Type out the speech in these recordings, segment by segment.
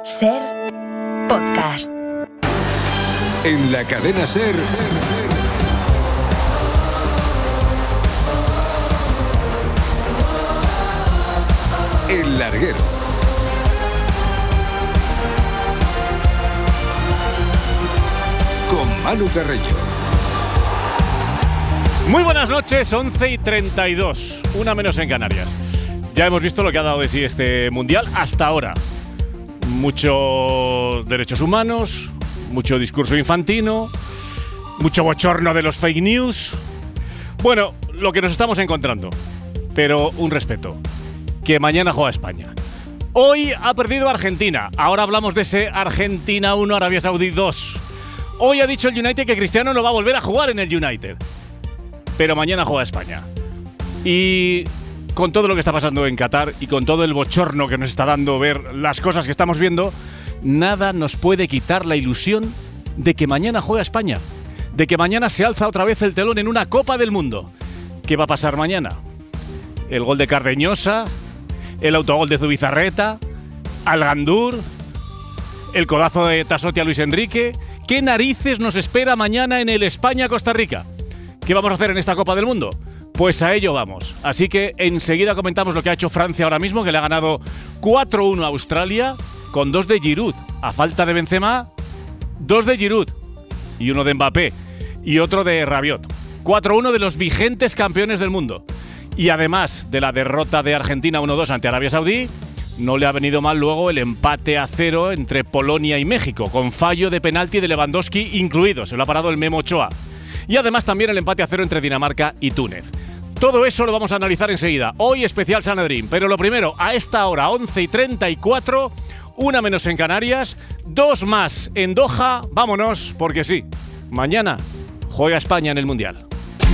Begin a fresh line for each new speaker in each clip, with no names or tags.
SER Podcast.
En la cadena SER. El Larguero. Con Manu Carreño.
Muy buenas noches, 11:32, una menos en Canarias. Ya hemos visto lo que ha dado de sí este Mundial hasta ahora. Muchos derechos humanos, mucho discurso infantino, mucho bochorno de los fake news. Bueno, lo que nos estamos encontrando, pero un respeto, que mañana juega España. Hoy ha perdido Argentina, ahora hablamos de ese Argentina 1, Arabia Saudí 2. Hoy ha dicho el United que Cristiano no va a volver a jugar en el United, pero mañana juega España. Y con todo lo que está pasando en Qatar y con todo el bochorno que nos está dando ver las cosas que estamos viendo, nada nos puede quitar la ilusión de que mañana juega España, de que mañana se alza otra vez el telón en una Copa del Mundo. ¿Qué va a pasar mañana? El gol de Cardeñosa, el autogol de Zubizarreta, Algandur, el codazo de Tasotti a Luis Enrique. ¿Qué narices nos espera mañana en el España-Costa Rica? ¿Qué vamos a hacer en esta Copa del Mundo? Pues a ello vamos. Así que enseguida comentamos lo que ha hecho Francia ahora mismo, que le ha ganado 4-1 a Australia, con 2 de Giroud. A falta de Benzema, 2 de Giroud. Y 1 de Mbappé. Y otro de Rabiot. 4-1 de los vigentes campeones del mundo. Y además de la derrota de Argentina 1-2 ante Arabia Saudí, no le ha venido mal luego el empate a 0 entre Polonia y México, con fallo de penalti de Lewandowski incluido. Se lo ha parado el Memo Ochoa. Y además también el empate a 0 entre Dinamarca y Túnez. Todo eso lo vamos a analizar enseguida. Hoy especial Sanedrín, pero lo primero, a esta hora, 11:34, una menos en Canarias, 2 más en Doha. Vámonos, porque sí, mañana juega España en el Mundial.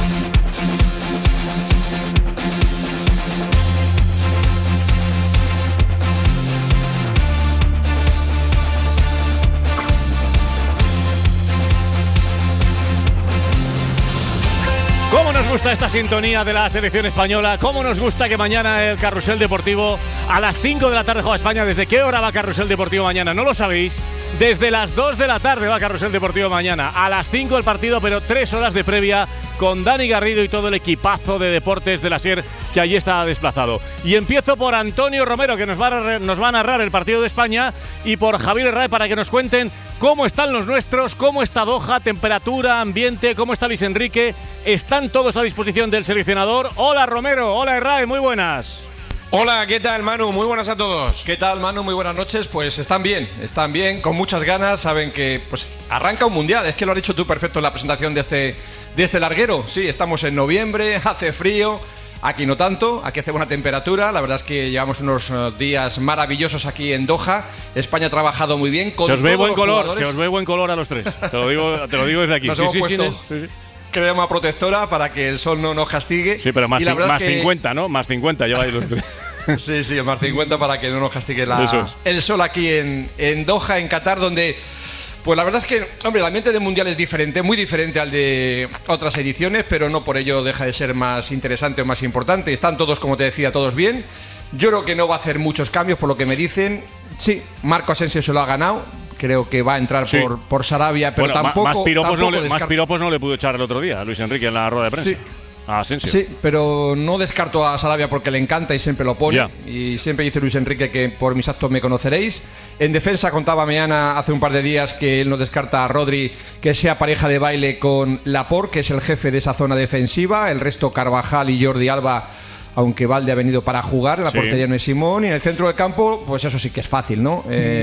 ¿Cómo nos gusta esta sintonía de la selección española? ¿Cómo nos gusta que mañana el Carrusel Deportivo a las 5 de la tarde juega España? ¿Desde qué hora va Carrusel Deportivo mañana? ¿No lo sabéis? Desde las 2 de la tarde va Carrusel Deportivo mañana. A las 5 el partido, pero 3 horas de previa con Dani Garrido y todo el equipazo de deportes de la SER que allí está desplazado. Y empiezo por Antonio Romero, que nos va a narrar el partido de España, y por Javier Herrera para que nos cuenten cómo están los nuestros, cómo está Doha, temperatura, ambiente, cómo está Luis Enrique. Están todos a disposición del seleccionador. Hola Romero, hola Herrera, muy buenas.
Hola, ¿qué tal Manu? Muy buenas a todos.
¿Qué tal Manu? Muy buenas noches. Pues están bien, con muchas ganas. Saben que pues arranca un mundial. Es que lo has dicho tú perfecto en la presentación de este larguero. Sí, estamos en noviembre, hace frío. Aquí no tanto, aquí hace buena temperatura. La verdad es que llevamos unos días maravillosos aquí en Doha. España ha trabajado muy bien.
Se os ve buen color a los tres. Te lo digo desde aquí.
Nos hemos puesto crema protectora para que el sol no nos castigue.
Sí, pero más 50, ¿no? Más 50 lleváis los tres.
Sí, más 50 para que no nos castigue el sol aquí en Doha, en Qatar, donde pues la verdad es que, hombre, el ambiente del Mundial es diferente, muy diferente al de otras ediciones, pero no por ello deja de ser más interesante o más importante. Están todos, como te decía, todos bien. Yo creo que no va a hacer muchos cambios por lo que me dicen. Sí, Marco Asensio se lo ha ganado. Creo que va a entrar por Sarabia, pero bueno, tampoco...
Más piropos no le pudo echar el otro día a Luis Enrique en la rueda de prensa.
Sí.
A Asensio.
Sí, pero no descarto a Sarabia porque le encanta y siempre lo pone. Yeah. Y siempre dice Luis Enrique que por mis actos me conoceréis. En defensa contaba Meana hace un par de días que él no descarta a Rodri que sea pareja de baile con Laporte, que es el jefe de esa zona defensiva. El resto Carvajal y Jordi Alba, aunque Valde ha venido para jugar. La portería no es Simón. Y en el centro del campo, pues eso sí que es fácil, ¿no?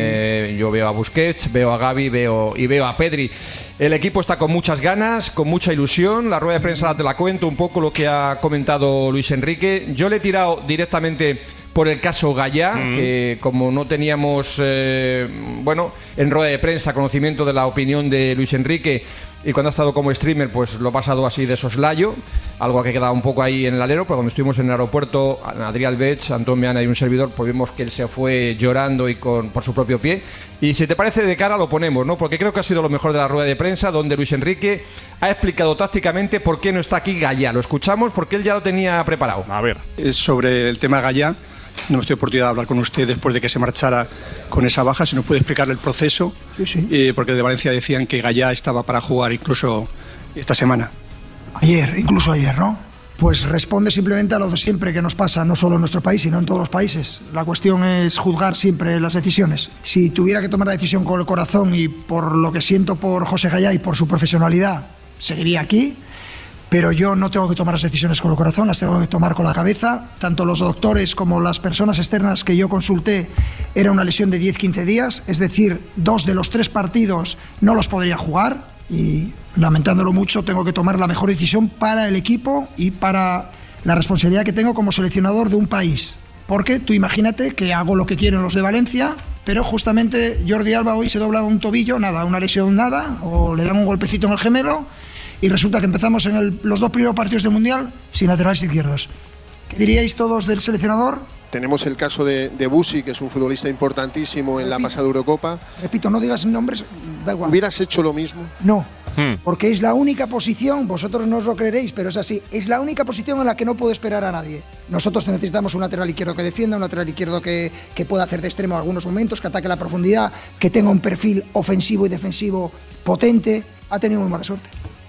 Yo veo a Busquets, veo a Gavi veo a Pedri. El equipo está con muchas ganas, con mucha ilusión. La rueda de prensa te la cuento un poco lo que ha comentado Luis Enrique. Yo le he tirado directamente por el caso Gallá, que como no teníamos, en rueda de prensa conocimiento de la opinión de Luis Enrique, y cuando ha estado como streamer, pues lo ha pasado así de soslayo, algo que ha quedado un poco ahí en el alero, pero cuando estuvimos en el aeropuerto, Adrián Bech, Antón Meana y un servidor, pues vimos que él se fue llorando y por su propio pie. Y si te parece de cara lo ponemos, ¿no? Porque creo que ha sido lo mejor de la rueda de prensa, donde Luis Enrique ha explicado tácticamente por qué no está aquí Gallá. Lo escuchamos porque él ya lo tenía preparado.
A ver.
Sobre el tema Gallá, no hemos tenido oportunidad de hablar con usted después de que se marchara con esa baja. Si nos puede explicar el proceso,
sí.
Porque de Valencia decían que Gallá estaba para jugar incluso esta semana.
Incluso ayer, ¿no? Pues responde simplemente a lo de siempre que nos pasa, no solo en nuestro país, sino en todos los países. La cuestión es juzgar siempre las decisiones. Si tuviera que tomar la decisión con el corazón y por lo que siento por José Gallá y por su profesionalidad, seguiría aquí. Pero yo no tengo que tomar las decisiones con el corazón, las tengo que tomar con la cabeza. Tanto los doctores como las personas externas que yo consulté, era una lesión de 10-15 días, es decir, 2 de los 3 partidos no los podría jugar y, lamentándolo mucho, tengo que tomar la mejor decisión para el equipo y para la responsabilidad que tengo como seleccionador de un país. Porque tú imagínate que hago lo que quieren los de Valencia, pero justamente Jordi Alba hoy se dobla un tobillo, nada, una lesión nada, o le dan un golpecito en el gemelo, y resulta que empezamos en los 2 primeros partidos del Mundial sin laterales izquierdos. ¿Qué diríais todos del seleccionador?
Tenemos el caso de Busi, que es un futbolista importantísimo en la pasada Eurocopa.
Repito, no digas nombres, da igual.
¿Hubieras hecho lo mismo?
No, porque es la única posición, vosotros no os lo creeréis, pero es así, es la única posición en la que no puedo esperar a nadie. Nosotros necesitamos un lateral izquierdo que defienda, un lateral izquierdo que pueda hacer de extremo en algunos momentos, que ataque la profundidad, que tenga un perfil ofensivo y defensivo potente. Ha tenido muy mala suerte.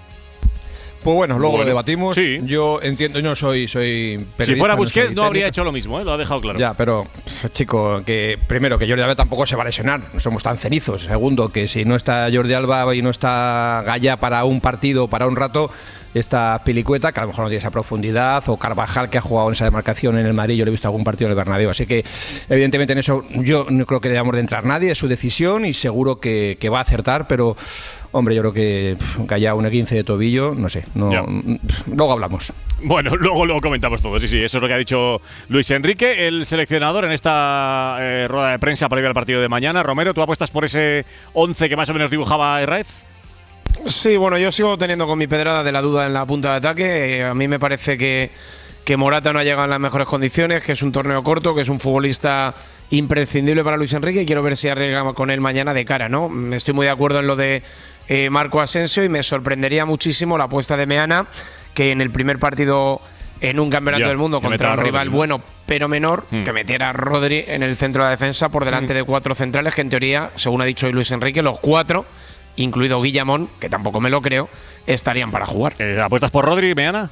Pues bueno, luego lo debatimos.
Sí.
Yo entiendo, yo no soy periodista.
Si fuera Busquets no habría
técnico.
hecho lo mismo, lo ha dejado claro.
Ya, pero, chico, que primero, que Jordi Alba tampoco se va a lesionar, no somos tan cenizos. Segundo, que si no está Jordi Alba y no está Gallá para un partido, para un rato, esta Pilicueta, que a lo mejor no tiene esa profundidad, o Carvajal, que ha jugado en esa demarcación en el Madrid, yo le he visto algún partido en el Bernabéu. Así que, evidentemente, en eso yo no creo que debamos de entrar nadie, es su decisión y seguro que va a acertar, pero... Hombre, yo creo que Gallá un 15 de tobillo, no sé, luego hablamos.
Bueno, luego lo comentamos todo, sí, eso es lo que ha dicho Luis Enrique, el seleccionador en esta rueda de prensa para ir al partido de mañana. Romero, ¿tú apuestas por ese 11 que más o menos dibujaba Herráez?
Sí, bueno, yo sigo teniendo con mi pedrada de la duda en la punta de ataque. A mí me parece que Morata no ha llegado en las mejores condiciones, que es un torneo corto, que es un futbolista imprescindible para Luis Enrique y quiero ver si arriesga con él mañana de cara, ¿no? Estoy muy de acuerdo en lo de Marco Asensio y me sorprendería muchísimo la apuesta de Meana, que en el primer partido en un campeonato del mundo contra un rival bueno pero menor, que metiera a Rodri en el centro de la defensa por delante de 4 centrales que en teoría, según ha dicho hoy Luis Enrique, los 4, incluido Guillamón, que tampoco me lo creo, estarían para jugar.
¿Apuestas por Rodri, Meana?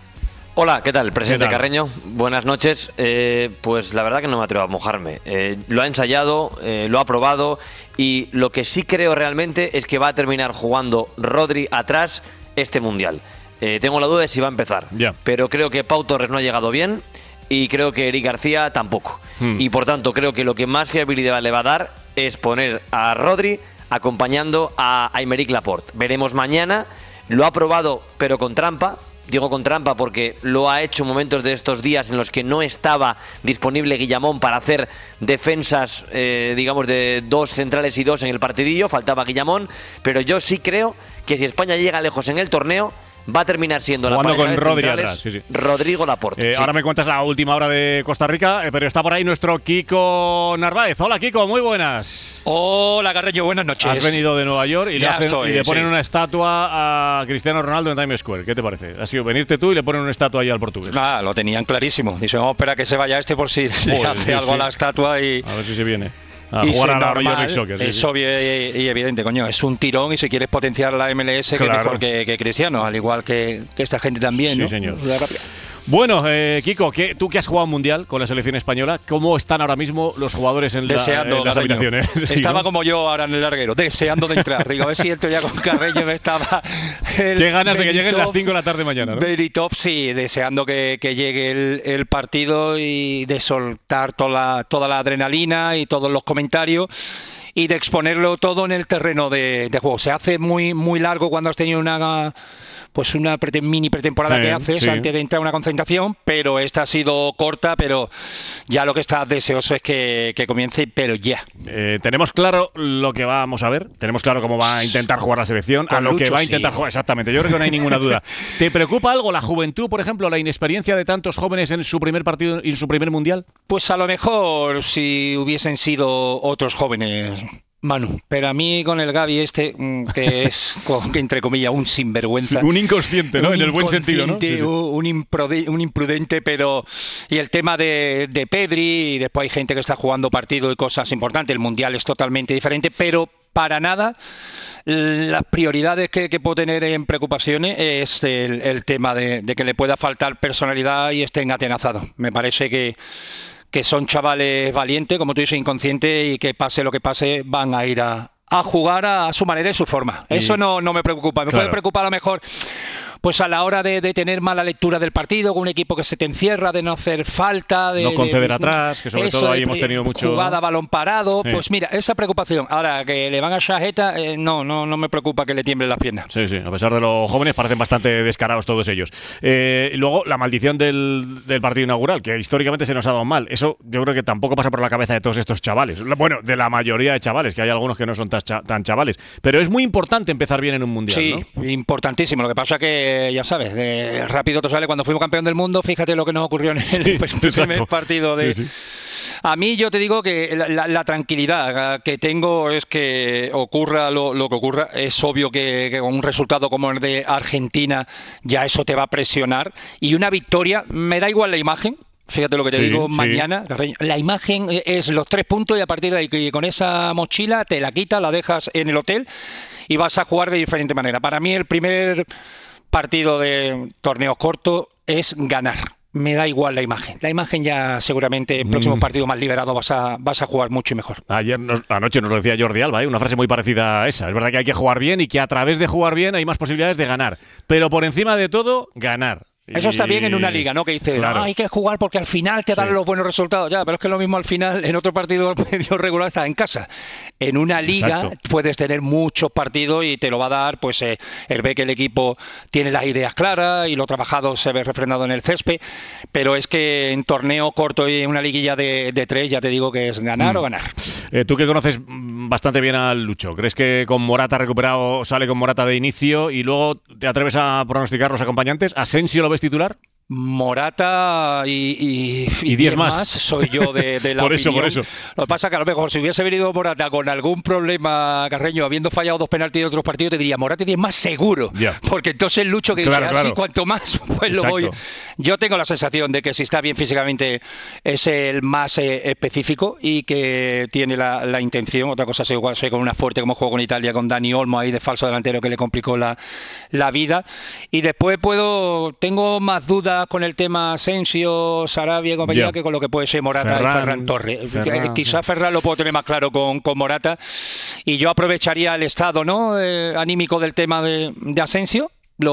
Hola, ¿qué tal? Presidente Carreño, buenas noches. Pues la verdad que no me atrevo a mojarme. Lo ha ensayado, lo ha probado y lo que sí creo realmente es que va a terminar jugando Rodri atrás este Mundial. Tengo la duda de si va a empezar, pero creo que Pau Torres no ha llegado bien y creo que Eric García tampoco. Y por tanto creo que lo que más fiabilidad le va a dar es poner a Rodri acompañando a Aymeric Laporte. Veremos mañana, lo ha probado pero con trampa. Digo con trampa porque lo ha hecho en momentos de estos días en los que no estaba disponible Guillamón para hacer defensas, digamos, de 2 centrales y 2 en el partidillo. Faltaba Guillamón, pero yo sí creo que si España llega lejos en el torneo, va a terminar siendo
jugando
la pareja
con
de
Rodri
centrales,
atrás,
Rodrigo Laporte.
Ahora me cuentas la última hora de Costa Rica, pero está por ahí nuestro Kiko Narváez. Hola, Kiko, muy buenas.
Hola, Carreño, buenas noches.
Has venido de Nueva York y le ponen una estatua a Cristiano Ronaldo en Times Square. ¿Qué te parece? Ha sido venirte tú y le ponen una estatua ahí al portugués.
Ah, lo tenían clarísimo. Dicen, vamos a esperar a que se vaya por si le hace algo a la estatua y...
A ver si se viene. A jugar a la Major League Soccer.
Es obvio y evidente, coño. Es un tirón y si quieres potenciar la MLS, que mejor que Cristiano, al igual que esta gente también,
sí,
¿no?
Señor. Bueno, Kiko, tú que has jugado un mundial con la selección española, ¿cómo están ahora mismo los jugadores en las habitaciones?
Estaba como yo ahora en el larguero, deseando de entrar. Digo, a ver si entro ya con Carreño me estaba...
Qué ganas de que lleguen las 5 de la tarde mañana, ¿no?
Very top, sí, deseando que llegue el partido y de soltar toda la adrenalina y todos los comentarios y de exponerlo todo en el terreno de juego. Se hace muy, muy largo cuando has tenido una mini pretemporada que haces antes de entrar a una concentración, pero esta ha sido corta, pero ya lo que está deseoso es que comience, pero ya.
Tenemos claro lo que vamos a ver, tenemos claro cómo va a intentar jugar la selección,
Con
a lo
Lucho,
que va a intentar jugar, exactamente, yo creo que no hay ninguna duda. ¿Te preocupa algo la juventud, por ejemplo, la inexperiencia de tantos jóvenes en su primer partido y en su primer mundial?
Pues a lo mejor si hubiesen sido otros jóvenes Manu, pero a mí con el Gavi que es, que entre comillas, un sinvergüenza.
Un inconsciente, ¿no? En el buen sentido, ¿no? Sí, sí.
Un imprudente, pero... Y el tema de Pedri, y después hay gente que está jugando partido y cosas importantes, el Mundial es totalmente diferente, pero para nada las prioridades que puedo tener en preocupaciones es el tema de que le pueda faltar personalidad y estén atenazados. Me parece que son chavales valientes, como tú dices, inconscientes, y que pase lo que pase, van a ir a jugar a su manera y su forma. Eso no me preocupa. Me puede preocupar a lo mejor pues a la hora de tener mala lectura del partido, con un equipo que se te encierra, de no hacer falta, de
no conceder atrás, que sobre todo ahí hemos tenido mucho
jugada, balón parado, pues mira, esa preocupación. Ahora, que le van a Shaheta, no me preocupa que le tiemblen las piernas.
Sí, a pesar de los jóvenes parecen bastante descarados todos ellos. Y luego, la maldición del partido inaugural, que históricamente se nos ha dado mal. Eso yo creo que tampoco pasa por la cabeza de todos estos chavales. Bueno, de la mayoría de chavales, que hay algunos que no son tan chavales. Pero es muy importante empezar bien en un mundial,
sí,
¿no?
Importantísimo. Lo que pasa es que ya sabes, rápido te sale. Cuando fuimos campeón del mundo, fíjate lo que nos ocurrió en el primer partido Sí. A mí, yo te digo que la tranquilidad que tengo es que ocurra lo que ocurra. Es obvio que con un resultado como el de Argentina ya eso te va a presionar, y una victoria, me da igual la imagen. Fíjate lo que te digo mañana. La imagen es los 3 puntos, y a partir de ahí, con esa mochila te la quitas, la dejas en el hotel y vas a jugar de diferente manera. Para mí, el primer partido de torneos cortos es ganar. Me da igual la imagen. La imagen ya seguramente el próximo partido más liberado vas a jugar mucho y mejor.
Anoche nos lo decía Jordi Alba, una frase muy parecida a esa. Es verdad que hay que jugar bien y que a través de jugar bien hay más posibilidades de ganar. Pero por encima de todo, ganar.
Eso está bien en una liga, ¿no? Que dice, hay que jugar porque al final te dan los buenos resultados. Ya, pero es que lo mismo al final, en otro partido medio regular, estás en casa. En una liga puedes tener muchos partidos y te lo va a dar, pues, el ver que el equipo tiene las ideas claras y lo trabajado se ve refrendado en el césped. Pero es que en torneo corto y en una liguilla de 3, ya te digo que es ganar o ganar.
Tú que conoces bastante bien al Lucho, ¿crees que con Morata recuperado sale con Morata de inicio y luego te atreves a pronosticar los acompañantes? ¿Asensio lo ves titular?
Morata y 10 más soy yo de la
por
opinión.
Por eso.
Lo que pasa es que a lo mejor si hubiese venido Morata con algún problema, Carreño, habiendo fallado 2 penaltis en otros partidos, te diría Morata y 10 más seguro. Porque entonces el Lucho que dice así, cuanto más, pues lo voy. Yo tengo la sensación de que si está bien físicamente es el más específico y que tiene la intención. Otra cosa es igual con una fuerte como juego con Italia, con Dani Olmo ahí de falso delantero, que le complicó la vida. Y después tengo más dudas con el tema Asensio, Sarabia y compañía que con lo que puede ser Morata y Ferran Torres. Quizá Ferran lo puedo tener más claro con Morata, y yo aprovecharía el estado anímico del tema de Asensio.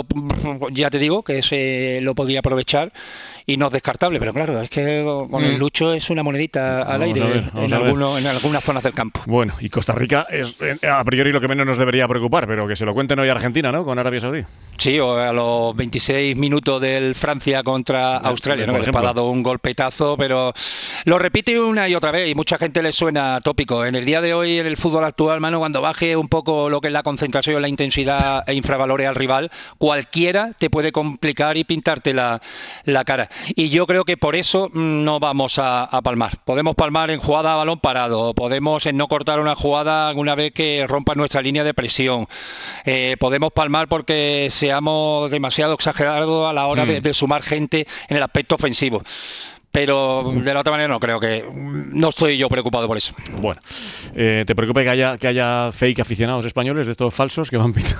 Ya te digo que ese lo podía aprovechar y no es descartable, pero claro, es que con el Lucho es una monedita al aire en algunas zonas del campo.
Bueno, y Costa Rica es a priori lo que menos nos debería preocupar, pero que se lo cuenten hoy a Argentina, ¿no? Con Arabia Saudí.
Sí, o a los 26 minutos del Francia contra Australia, ¿no? Que les ha dado un golpetazo, pero lo repite una y otra vez y mucha gente le suena tópico. En el día de hoy, en el fútbol actual, mano, cuando baje un poco lo que es la concentración, la intensidad e infravalore al rival, cualquiera te puede complicar y pintarte la cara. Y yo creo que por eso no vamos a palmar. Podemos palmar en jugada a balón parado, podemos en no cortar una jugada una vez que rompa nuestra línea de presión, podemos palmar porque seamos demasiado exagerados a la hora de sumar gente en el aspecto ofensivo. Pero de la otra manera no estoy yo preocupado por eso.
Bueno, ¿te preocupa que haya fake aficionados españoles de estos falsos que van pitando?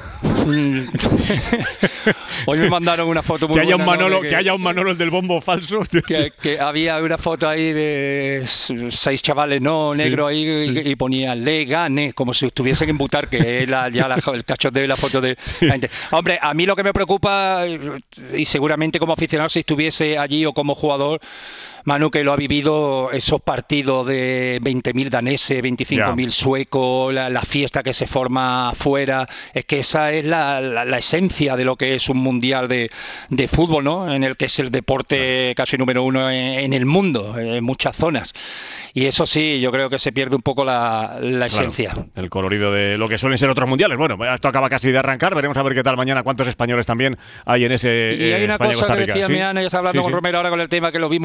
Hoy me mandaron una foto muy
buena. Que haya un Manolo el del bombo falso.
Que había una foto ahí de 6 chavales negros ahí y ponía "le gane", como si estuviesen en Butar, que el cachondeo de la foto de la gente. Hombre, a mí lo que me preocupa, y seguramente como aficionado si estuviese allí o como jugador, Manu, que lo ha vivido, esos partidos de 20.000 daneses, 25.000 suecos, la fiesta que se forma afuera, es que esa es la esencia de lo que es un mundial de fútbol, ¿no? En el que es el deporte casi número 1 en el mundo, en muchas zonas. Y eso sí, yo creo que se pierde un poco la esencia.
El colorido de lo que suelen ser otros mundiales. Bueno, esto acaba casi de arrancar, veremos a ver qué tal mañana, cuántos españoles también hay en ese
y hay una
España-Costa
cosa que
Rica.
decía Meana, ya está hablando con Romero ahora con el tema que lo vimos el día de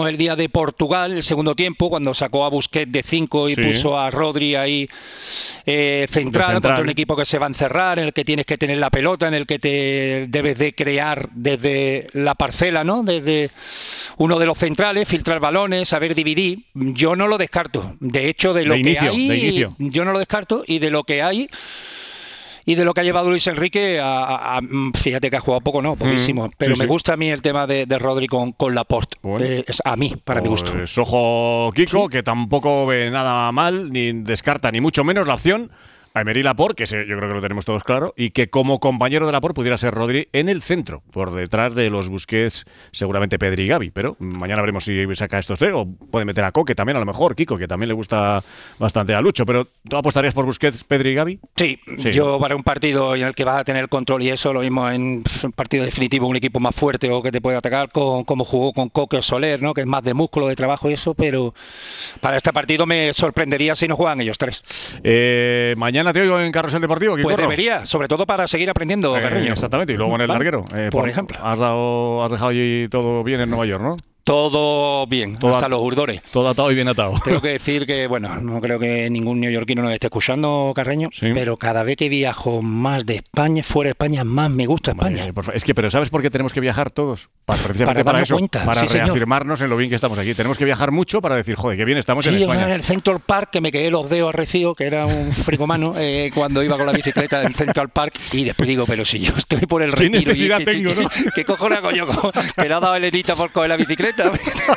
Portugal, el segundo tiempo, cuando sacó a Busquets de 5 y puso a Rodri ahí central, contra un equipo que se va a encerrar, en el que tienes que tener la pelota, en el que te debes de crear desde la parcela, ¿no? Desde uno de los centrales, filtrar balones, saber dividir. Yo no lo descarto. De hecho, de lo que hay, yo no lo descarto, y de lo que hay y de lo que ha llevado Luis Enrique, fíjate que ha jugado poco, poquísimo, pero me gusta a mí el tema de Rodri con Laporte. Bueno. A mí, para mi gusto.
Ojo, Kiko, que tampoco ve nada mal, ni descarta ni mucho menos la opción a Aymeric Laporte, que yo creo que lo tenemos todos claro, y que como compañero de Laporte pudiera ser Rodri en el centro, por detrás de los Busquets, seguramente Pedri y Gavi, pero mañana veremos si saca estos tres, o puede meter a Koke también, a lo mejor, Kiko, que también le gusta bastante a Lucho, pero ¿tú apostarías por Busquets, Pedri y Gavi?
Sí, yo para un partido en el que vas a tener control y eso, lo mismo en un partido definitivo, un equipo más fuerte o que te puede atacar, como jugó con Koke o Soler, ¿no? Que es más de músculo, de trabajo y eso, pero para este partido me sorprendería si no juegan ellos tres.
Mañana te oigo en Carrusel Deportivo.
Pues debería, sobre todo para seguir aprendiendo, Carreño.
Exactamente, y luego en el larguero.
Por ejemplo.
Has dejado allí todo bien en Nueva York, ¿no?
Todo bien, hasta los urdores.
Todo atado y bien atado.
Tengo que decir que, no creo que ningún neoyorquino nos esté escuchando, Carreño, pero cada vez que viajo más de España, fuera de España, más me gusta España.
Pero ¿sabes por qué tenemos que viajar todos? Precisamente para eso, cuenta. Para reafirmarnos en lo bien que estamos aquí. Tenemos que viajar mucho para decir, joder, qué bien estamos en España.
En el Central Park, que me quedé los dedos a Recío, que era un frigomano, cuando iba con la bicicleta en Central Park, y después digo, pero si yo estoy por el Retiro.
¿Qué necesidad tengo, no?
¿Qué cojones hago yo? Que le ha dado Elenita por coger la bicicleta.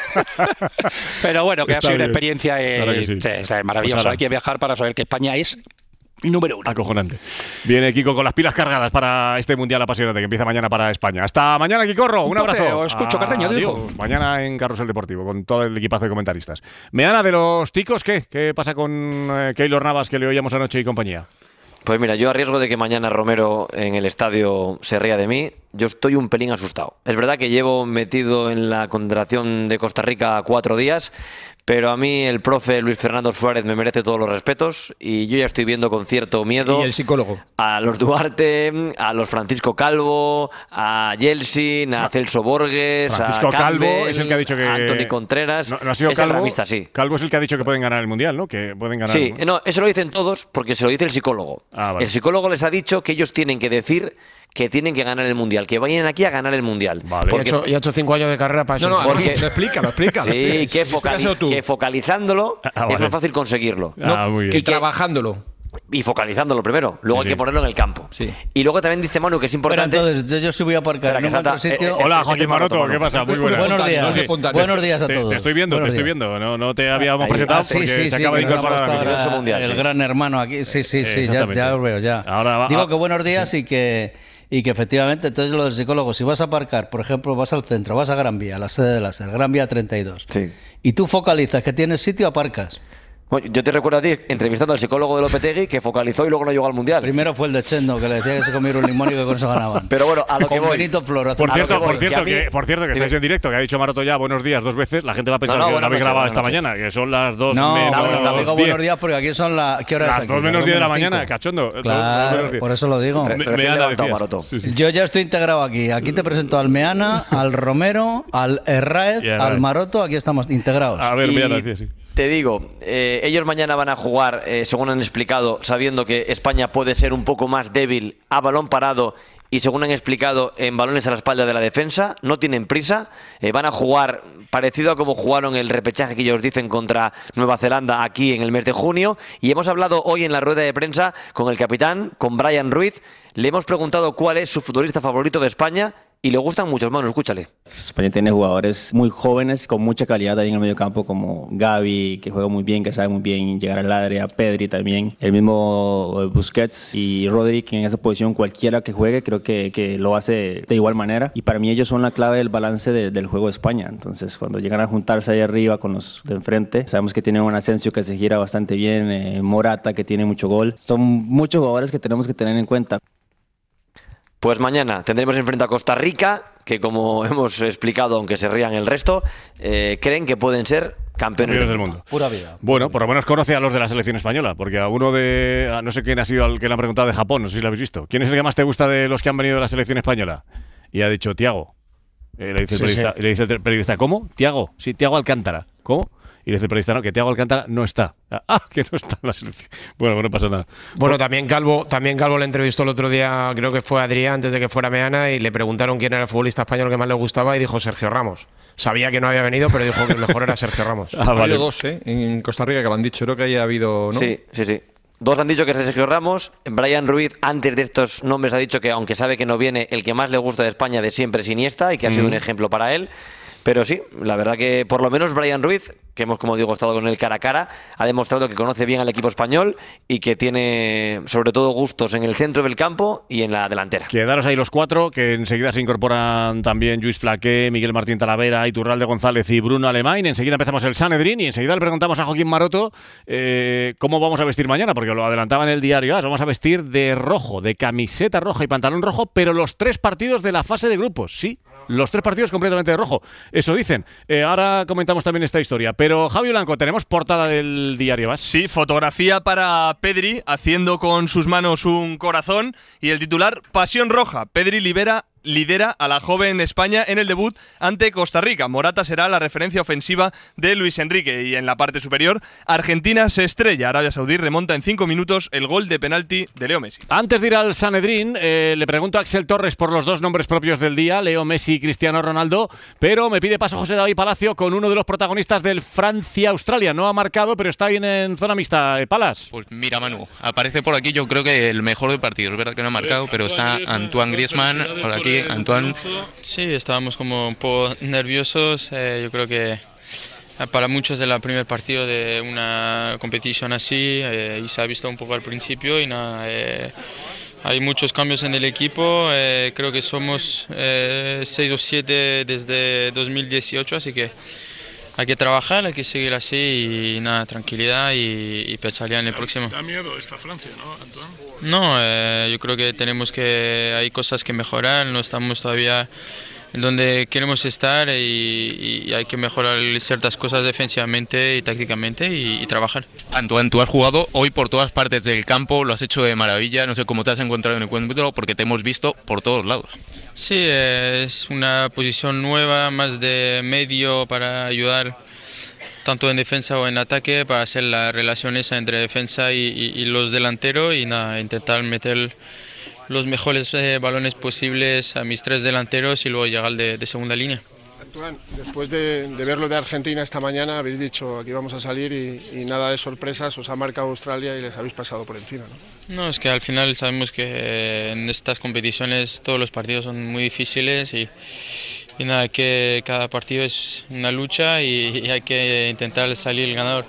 Pero bueno, que ha sido una experiencia maravillosa. Pues hay que viajar para saber que España es número 1.
Acojonante. Viene Kiko con las pilas cargadas para este mundial apasionante que empieza mañana para España. Hasta mañana, Kikorro. Un abrazo.
Os escucho, Carreño.
Adiós. Mañana en Carrusel Deportivo con todo el equipazo de comentaristas. Meana, de los ticos, ¿qué pasa con Keylor Navas, que le oíamos anoche y compañía?
Pues mira, yo a riesgo de que mañana Romero en el estadio se ría de mí, yo estoy un pelín asustado. Es verdad que llevo metido en la concentración de Costa Rica 4 días, pero a mí el profe Luis Fernando Suárez me merece todos los respetos y yo ya estoy viendo con cierto miedo.
¿Y el psicólogo?
A los Duarte, a los Francisco Calvo, a Yeltsin, a Celso Borges,
Francisco
a Campbell,
Calvo es el que ha dicho que
a Anthony Contreras.
No ha sido
es
Calvo.
El ramista, sí.
Calvo es el que ha dicho que pueden ganar el mundial, ¿no? Que pueden ganar.
Sí, no, eso lo dicen todos porque se lo dice el psicólogo.
Vale.
El psicólogo les ha dicho que ellos tienen que decir que tienen que ganar el mundial, que vayan aquí a ganar el mundial.
Vale.
Porque
Y ha hecho 5 años de carrera para eso.
porque
lo explica.
Sí, que focalizándolo es más fácil conseguirlo.
Muy bien.
Y trabajándolo.
Y focalizándolo primero, luego hay que ponerlo en el campo.
Sí.
Y luego también dice Manu que es importante.
Pero entonces yo sí voy a aparcar en otro sitio.
Hola, Joaquín Maroto, ¿qué pasa? Muy buenas.
Buenos días. Buenos días a todos.
Te estoy viendo. No te habíamos presentado porque se acaba de incorporar al
Universo Mundial.
El gran hermano aquí. Sí, ya os veo, ya.
Ahora
digo que buenos días y que efectivamente, entonces lo del psicólogo, si vas a aparcar, por ejemplo, vas al centro, vas a Gran Vía, a la sede de la SER, Gran Vía 32, y tú focalizas que tienes sitio, aparcas.
Bueno, yo te recuerdo a ti entrevistando al psicólogo de Lopetegui que focalizó y luego no llegó al mundial.
Primero fue el de Chendo, que le decía que se comiera un limón y que con eso ganaban.
Pero bueno, a lo que
con
voy.
Benito Floro.
Por cierto, que estáis en directo, que ha dicho Maroto ya buenos días 2 veces. La gente va a pensar que lo habéis grabado esta mañana, que son las 2 menos 10.
Buenos días porque aquí son ¿qué hora es
las 2 menos 10 de la mañana, cachondo.
Claro, por eso lo digo.
Meana decías.
Yo ya estoy integrado aquí. Aquí te presento al Meana, al Romero, al Herráez, al Maroto. Aquí estamos integrados.
A ver, Meana decía, sí.
Te digo, ellos mañana van a jugar, según han explicado, sabiendo que España puede ser un poco más débil a balón parado y según han explicado, en balones a la espalda de la defensa. No tienen prisa, van a jugar parecido a como jugaron el repechaje que ellos dicen contra Nueva Zelanda aquí en el mes de junio. Y hemos hablado hoy en la rueda de prensa con el capitán, con Brian Ruiz. Le hemos preguntado cuál es su futbolista favorito de España. Y le gustan muchos, Manu, escúchale.
España tiene jugadores muy jóvenes, con mucha calidad ahí en el medio campo, como Gavi, que juega muy bien, que sabe muy bien llegar al área, Pedri también, el mismo Busquets y Rodri, que en esa posición cualquiera que juegue, creo que lo hace de igual manera. Y para mí ellos son la clave del balance del juego de España. Entonces, cuando llegan a juntarse ahí arriba con los de enfrente, sabemos que tienen un Asensio que se gira bastante bien, Morata, que tiene mucho gol. Son muchos jugadores que tenemos que tener en cuenta.
Pues mañana tendremos enfrente a Costa Rica, que como hemos explicado, aunque se rían el resto, creen que pueden ser campeones del mundo.
Pura vida.
Bueno, por lo menos conoce a los de la selección española, porque a uno no sé quién ha sido el que le han preguntado de Japón, no sé si lo habéis visto. ¿Quién es el que más te gusta de los que han venido de la selección española? Y ha dicho Thiago. Le dice el periodista, ¿cómo? Thiago, sí, Thiago Alcántara. ¿Cómo? Y le dice el periodista, no, que Thiago Alcántara no está. Que no está en la selección. Bueno, no pasa nada.
Bueno, también Calvo le entrevistó el otro día, creo que fue Adrián, antes de que fuera Meana, y le preguntaron quién era el futbolista español que más le gustaba y dijo Sergio Ramos. Sabía que no había venido, pero dijo que el mejor era Sergio Ramos.
Ha habido dos, en Costa Rica que lo han dicho. Creo que haya habido, ¿no?
Sí. Dos han dicho que es Sergio Ramos. Brian Ruiz, antes de estos nombres, ha dicho que aunque sabe que no viene, el que más le gusta de España de siempre es Iniesta y que ha sido un ejemplo para él. Pero sí, la verdad que por lo menos Brian Ruiz, que hemos, como digo, estado con él cara a cara, ha demostrado que conoce bien al equipo español y que tiene sobre todo gustos en el centro del campo y en la delantera.
Quedaros ahí los cuatro, que enseguida se incorporan también Lluís Flaqué, Miguel Martín Talavera, Iturralde González y Bruno Alemán. Enseguida empezamos el Sanedrín y enseguida le preguntamos a Joaquín Maroto cómo vamos a vestir mañana, porque lo adelantaba en el diario AS. Vamos a vestir de rojo, de camiseta roja y pantalón rojo, pero los 3 partidos de la fase de grupos, sí. Los 3 partidos completamente de rojo. Eso dicen. Ahora comentamos también esta historia. Pero, Javi Blanco, tenemos portada del diario AS.
Sí, fotografía para Pedri haciendo con sus manos un corazón y el titular, Pasión Roja. Pedri lidera a la joven España en el debut ante Costa Rica. Morata será la referencia ofensiva de Luis Enrique. Y en la parte superior, Argentina se estrella. Arabia Saudí remonta en 5 minutos el gol de penalti de Leo Messi.
Antes de ir al Sanedrín, le pregunto a Axel Torres por los 2 nombres propios del día, Leo Messi y Cristiano Ronaldo, pero me pide paso José David Palacio con uno de los protagonistas del Francia-Australia. No ha marcado, pero está bien en zona mixta. Palas.
Pues mira, Manu, aparece por aquí yo creo que el mejor del partido. Es verdad que no ha marcado, pero está Antoine Griezmann por aquí. Antoine.
Sí, estábamos como un poco nerviosos. Yo creo que para muchos es el primer partido de una competición así y se ha visto un poco al principio y nada. Hay muchos cambios en el equipo. Creo que somos 6 o 7 desde 2018, así que hay que trabajar, hay que seguir así y nada, tranquilidad y pensar ya en el próximo.
Da miedo esta Francia, ¿no, Antoine?
No, yo creo que hay cosas que mejorar, no estamos todavía en donde queremos estar y hay que mejorar ciertas cosas defensivamente y tácticamente y trabajar.
Antoine, tú has jugado hoy por todas partes del campo, lo has hecho de maravilla, no sé cómo te has encontrado en el encuentro porque te hemos visto por todos lados.
Sí, es una posición nueva, más de medio para ayudar tanto en defensa o en ataque, para hacer la relación esa entre defensa y los delanteros y nada, intentar meter los mejores balones posibles a mis 3 delanteros y luego llegar de segunda línea.
Antoine, después de verlo de Argentina esta mañana, habéis dicho aquí vamos a salir y nada de sorpresas, os ha marcado Australia y les habéis pasado por encima, ¿no?
No, es que al final sabemos que en estas competiciones todos los partidos son muy difíciles y nada, que cada partido es una lucha y hay que intentar salir el ganador.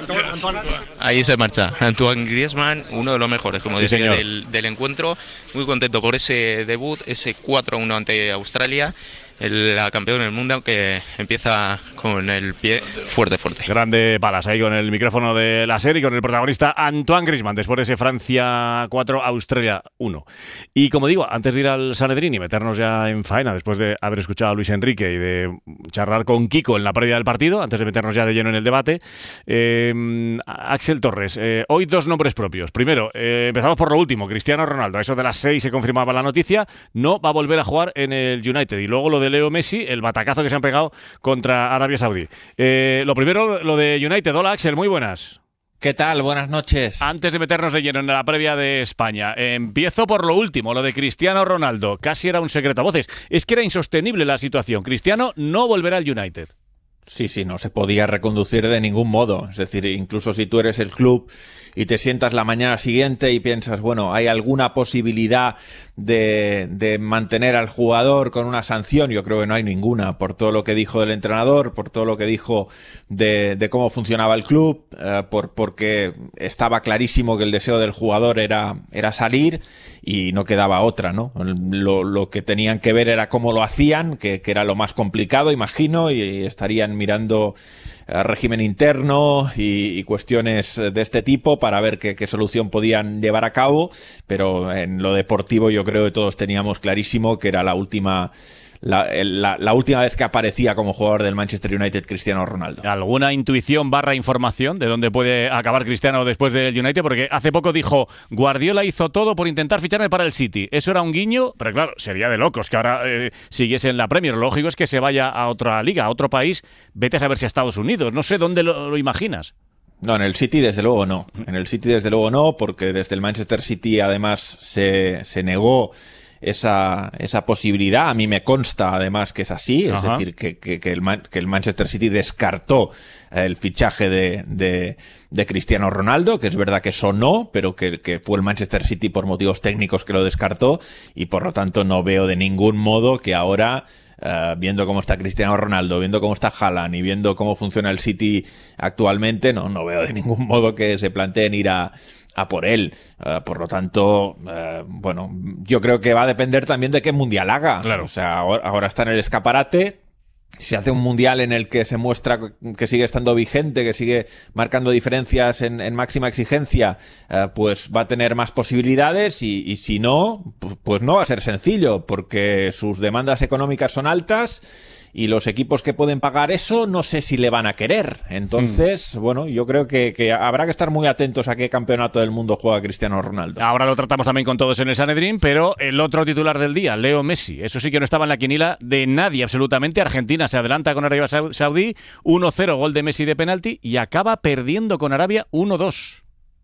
Ahí se marcha Antoine Griezmann, uno de los mejores, como decía, del encuentro. Muy contento por ese debut, ese 4-1 ante Australia. La campeona del mundo que empieza con el pie fuerte.
Grande Palas ahí con el micrófono de la serie y con el protagonista Antoine Griezmann después de ese Francia 4, Australia 1. Y como digo, antes de ir al Sanedrín y meternos ya en faena, después de haber escuchado a Luis Enrique y de charlar con Kiko en la previa del partido, antes de meternos ya de lleno en el debate, Axel Torres, hoy 2 nombres propios. Primero, empezamos por lo último, Cristiano Ronaldo. A eso de las 6 se confirmaba la noticia, no va a volver a jugar en el United. Y luego lo de Leo Messi, el batacazo que se han pegado contra Arabia Saudí. Lo primero, lo de United. Hola, Axel, muy buenas.
¿Qué tal? Buenas noches.
Antes de meternos de lleno en la previa de España, empiezo por lo último, lo de Cristiano Ronaldo. Casi era un secreto a voces. Es que era insostenible la situación. Cristiano no volverá al United.
Sí, no se podía reconducir de ningún modo. Es decir, incluso si tú eres el club y te sientas la mañana siguiente y piensas, bueno, hay alguna posibilidad de mantener al jugador con una sanción, yo creo que no hay ninguna, por todo lo que dijo del entrenador, por todo lo que dijo de cómo funcionaba el club, porque estaba clarísimo que el deseo del jugador era salir y no quedaba otra, ¿no? Lo que tenían que ver era cómo lo hacían, que era lo más complicado, imagino, y estarían mirando régimen interno y cuestiones de este tipo para ver qué solución podían llevar a cabo, pero en lo deportivo yo creo que todos teníamos clarísimo que era la última la última vez que aparecía como jugador del Manchester United Cristiano Ronaldo.
¿Alguna intuición / información de dónde puede acabar Cristiano después del United? Porque hace poco dijo, Guardiola hizo todo por intentar ficharme para el City. Eso era un guiño, pero claro, sería de locos que ahora siguiese en la Premier. Lo lógico es que se vaya a otra liga, a otro país. Vete a saber si a Estados Unidos. No sé dónde lo imaginas.
No, en el City desde luego no. En el City desde luego no, porque desde el Manchester City además se negó esa posibilidad. A mí me consta además que es así, es decir, que el Manchester City descartó el fichaje de Cristiano Ronaldo, que es verdad que sonó, pero que fue el Manchester City por motivos técnicos que lo descartó, y por lo tanto no veo de ningún modo que ahora, viendo cómo está Cristiano Ronaldo, viendo cómo está Haaland y viendo cómo funciona el City actualmente, no veo de ningún modo que se planteen ir a por él. Por lo tanto, bueno, yo creo que va a depender también de qué mundial haga.
Claro.
O sea, ahora está en el escaparate. Si hace un mundial en el que se muestra que sigue estando vigente, que sigue marcando diferencias en máxima exigencia, pues va a tener más posibilidades, y si no, pues no va a ser sencillo, porque sus demandas económicas son altas y los equipos que pueden pagar eso no sé si le van a querer. Entonces, bueno, yo creo que habrá que estar muy atentos a qué campeonato del mundo juega Cristiano Ronaldo.
Ahora lo tratamos también con todos en el Sanedrín, pero el otro titular del día, Leo Messi, eso sí que no estaba en la quiniela de nadie absolutamente. Argentina se adelanta con Arabia Saudí, 1-0 gol de Messi de penalti, y acaba perdiendo con Arabia 1-2.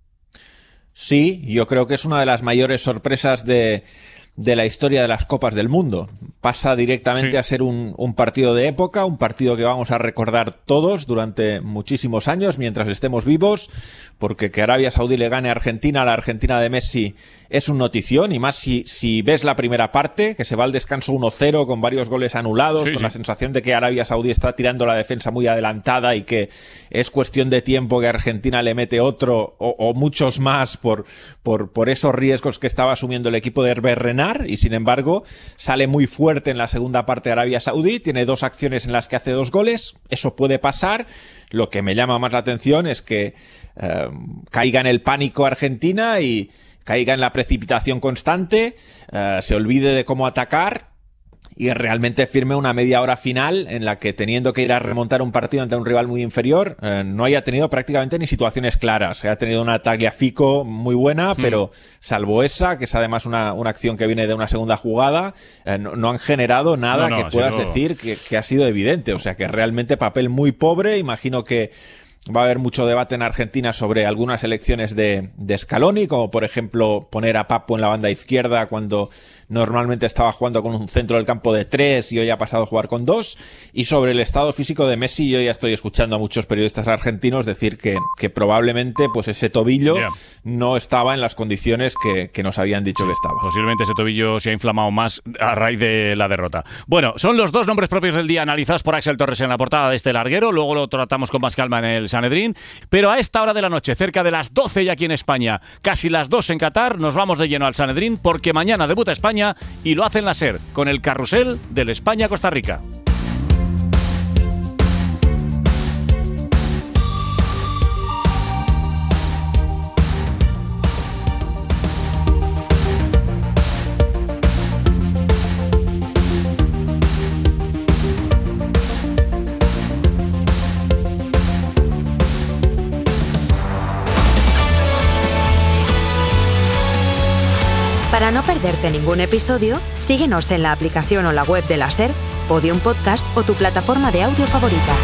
Sí, yo creo que es una de las mayores sorpresas de la historia de las Copas del Mundo. Pasa directamente a ser un partido de época, un partido que vamos a recordar todos durante muchísimos años mientras estemos vivos, porque que Arabia Saudí le gane a Argentina, la Argentina de Messi, es un notición, y más si ves la primera parte, que se va al descanso 1-0 con varios goles anulados, la sensación de que Arabia Saudí está tirando la defensa muy adelantada y que es cuestión de tiempo que Argentina le mete otro o muchos más por esos riesgos que estaba asumiendo el equipo de Hervé Renard, y sin embargo sale muy fuerte en la segunda parte de Arabia Saudí, tiene 2 acciones en las que hace 2 goles, eso puede pasar. Lo que me llama más la atención es que caiga en el pánico Argentina y caiga en la precipitación constante, se olvide de cómo atacar y realmente firme una media hora final en la que, teniendo que ir a remontar un partido ante un rival muy inferior, no haya tenido prácticamente ni situaciones claras. Ha tenido una Tagliafico muy buena, pero salvo esa, que es además una acción que viene de una segunda jugada, no han generado nada que puedas decir que ha sido evidente. O sea que realmente papel muy pobre. Imagino que va a haber mucho debate en Argentina sobre algunas elecciones de Scaloni, como por ejemplo poner a Papu en la banda izquierda cuando normalmente estaba jugando con un centro del campo de 3 y hoy ha pasado a jugar con 2, y sobre el estado físico de Messi. Yo ya estoy escuchando a muchos periodistas argentinos decir que probablemente pues ese tobillo no estaba en las condiciones que nos habían dicho que estaba.
Posiblemente ese tobillo se ha inflamado más a raíz de la derrota. Bueno, son los 2 nombres propios del día analizados por Axel Torres en la portada de este larguero, luego lo tratamos con más calma en el Sanedrín, pero a esta hora de la noche, cerca de las 12 ya aquí en España, casi las 2 en Qatar, nos vamos de lleno al Sanedrín, porque mañana debuta España y lo hace en la SER con el carrusel del España-Costa Rica.
Para no perderte ningún episodio, síguenos en la aplicación o la web de la SER, Podium Podcast o tu plataforma de audio favorita.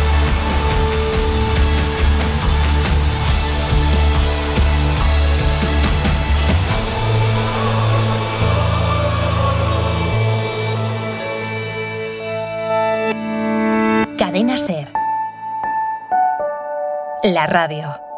Cadena SER. La radio.